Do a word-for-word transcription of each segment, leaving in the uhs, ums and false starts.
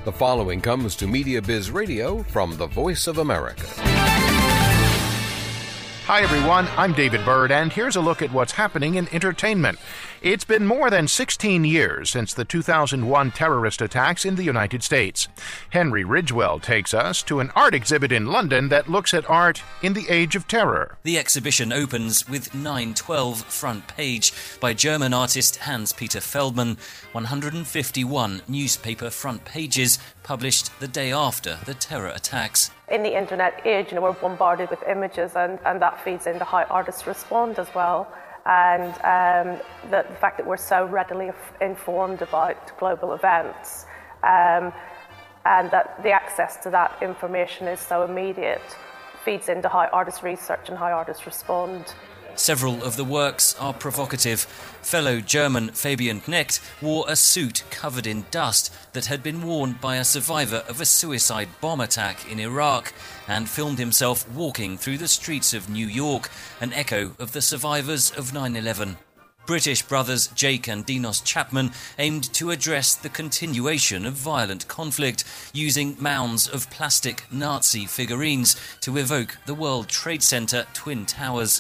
The following comes to Media Biz Radio from the Voice of America. Hi everyone, I'm David Byrd, and here's a look at what's happening in entertainment. It's been more than sixteen years since the two thousand one terrorist attacks in the United States. Henry Ridgwell takes us to an art exhibit in London that looks at art in the age of terror. The exhibition opens with nine twelve front page by German artist Hans-Peter Feldman, one hundred fifty-one newspaper front pages published the day after the terror attacks. In the internet age, you know, we're bombarded with images, and, and that feeds into how artists respond as well. And um, the, the fact that we're so readily informed about global events, um, and that the access to that information is so immediate, feeds into how artists research and how artists respond. Several of the works are provocative. Fellow German Fabian Knecht wore a suit covered in dust that had been worn by a survivor of a suicide bomb attack in Iraq, and filmed himself walking through the streets of New York, an echo of the survivors of nine eleven. British brothers Jake and Dinos Chapman aimed to address the continuation of violent conflict, using mounds of plastic Nazi figurines to evoke the World Trade Center Twin Towers.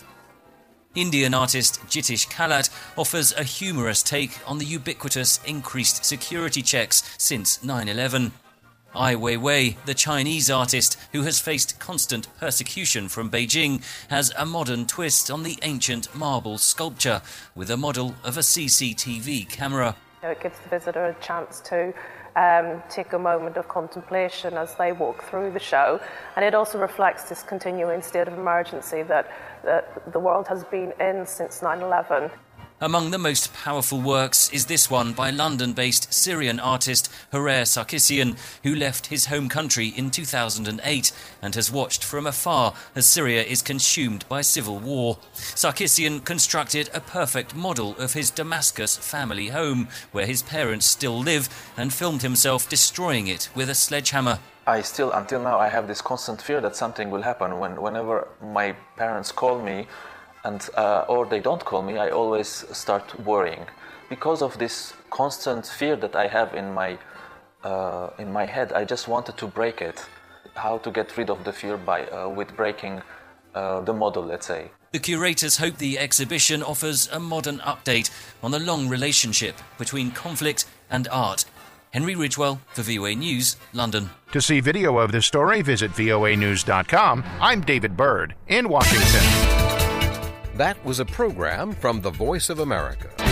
Indian artist Jitish Kalat offers a humorous take on the ubiquitous increased security checks since nine eleven. Ai Weiwei, the Chinese artist who has faced constant persecution from Beijing, has a modern twist on the ancient marble sculpture with a model of a C C T V camera. It gives the visitor a chance to um, take a moment of contemplation as they walk through the show, and it also reflects this continuing state of emergency that, that the world has been in since nine eleven. Among the most powerful works is this one by London-based Syrian artist Harer Sarkisian, who left his home country in two thousand eight and has watched from afar as Syria is consumed by civil war. Sarkisian constructed a perfect model of his Damascus family home, where his parents still live, and filmed himself destroying it with a sledgehammer. I still, until now, I have this constant fear that something will happen. When, whenever my parents call me, and uh, or they don't call me, I always start worrying because of this constant fear that I have in my uh, in my head. I just wanted to break it. How to get rid of the fear by uh, with breaking uh, the model, let's say. The curators hope the exhibition offers a modern update on the long relationship between conflict and art. Henry Ridgwell for V O A News, London. To see video of this story, visit V O A news dot com. I'm David Byrd in Washington. That was a program from the Voice of America.